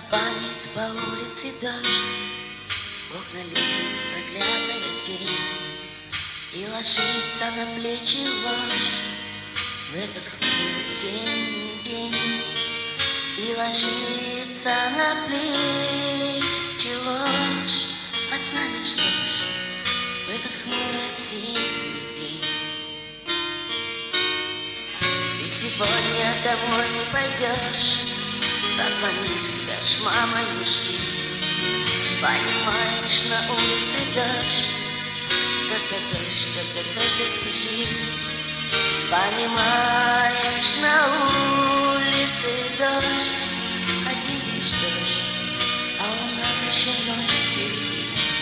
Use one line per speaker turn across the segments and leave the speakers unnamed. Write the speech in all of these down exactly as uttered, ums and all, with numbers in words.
Барабанит по улице дождь, в окна летит проклятая тень, и ложится на плечи ложь в этот хмурый осенний день. И ложится на плечи ложь, одна лишь ложь в этот хмурый осенний день. И сегодня домой не пойдешь, позвонишь, скажешь: мама, не жди. Понимаешь, на улице дождь, только дождь, только дождь без стихи. Понимаешь, на улице дождь, один лишь дождь, а у нас еще ночь впереди.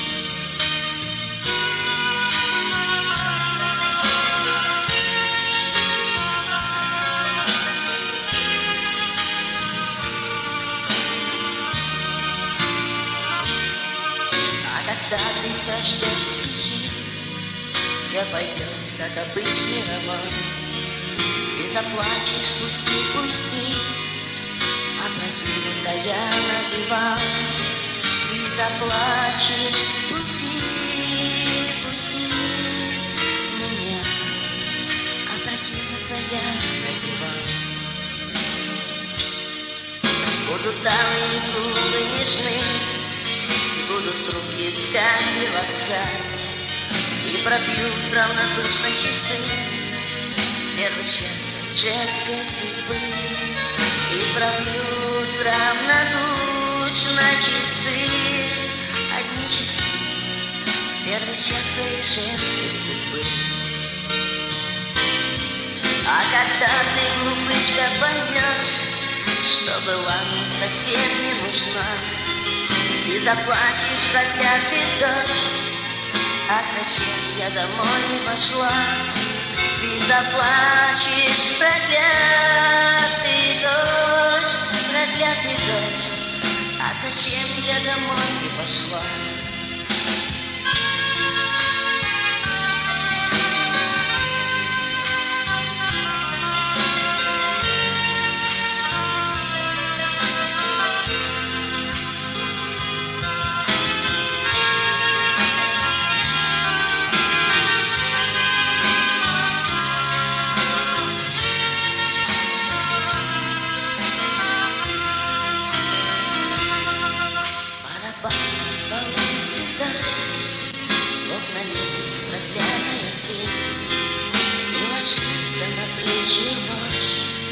Когда ты прочтешь стихи, все пойдет, как обычный роман. Ты заплачешь, пусти, пусти, опрокинутая на диван. Ты заплачешь, пусти, пусти меня, опрокинутая на диван. Будут алые губы нежны, будут руки искать и ласкать, и пробьют равнодушно часы первый час женской судьбы. И пробьют равнодушно часы, одни часы первый час твоей женской судьбы. А когда ты, глупышка, поймешь, что была мне совсем не нужна, ты заплачешь, проклятый дождь, ах, зачем я домой не пошла? Ты заплачешь, проклятый дождь, проклятый дождь, ах, зачем я домой не пошла?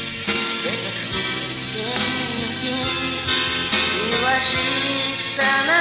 Ложится на